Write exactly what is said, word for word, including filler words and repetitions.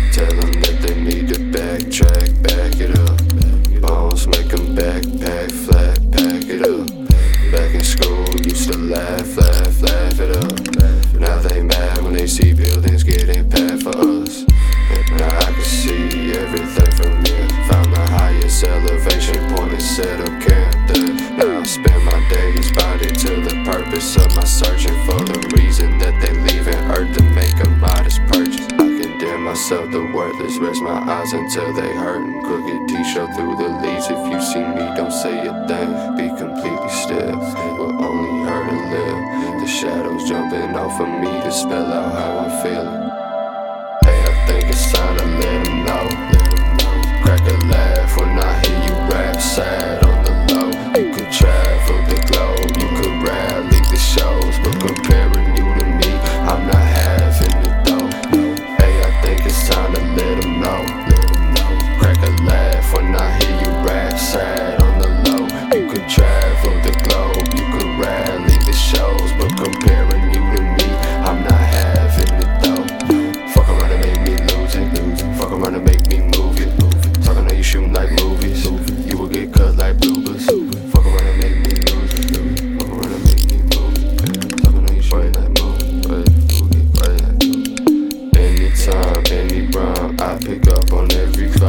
Tell them that they need to backtrack, back it up. Bones make them backpack, flat, pack it up. Back in school, used to laugh, laugh, laugh it up. Now they mad when they see buildings getting packed for us. Now I can see everything from here. Found the highest elevation point and set up camp there. Now I spend my days body to the purpose of my searching for the reason that they leaving Earth to make a modest purchase. I condemn myself to worthless, rest my eyes until they hurtin'. Crooked t-shirt through the leaves. If you see me, don't say a thing. Be completely still. Will only hurt a little. The shadows jumping off of me to spell out how I'm feeling. Hey, I think it's time to let 'em know. Crack a laugh when I hear you rap sad on the low. You could travel the globe, you could rally the shows, but comparing you to me, I'm not having it though. Hey, I think it's time to let 'em know. Crack a laugh when I hear you rap sad on the low. You could travel the globe, you could rally the shows, but comparing you to me, I'm not having it though. Fuck around and make me lose it. Fuck around and make me move it. Talking how you shooting like movies. You will get cut like bloopers. Fuck around and make me lose it. Fuck around and make me move it. Talking how you shooting like movies. You will get cut like bloopers. Anytime, any round, I pick up on every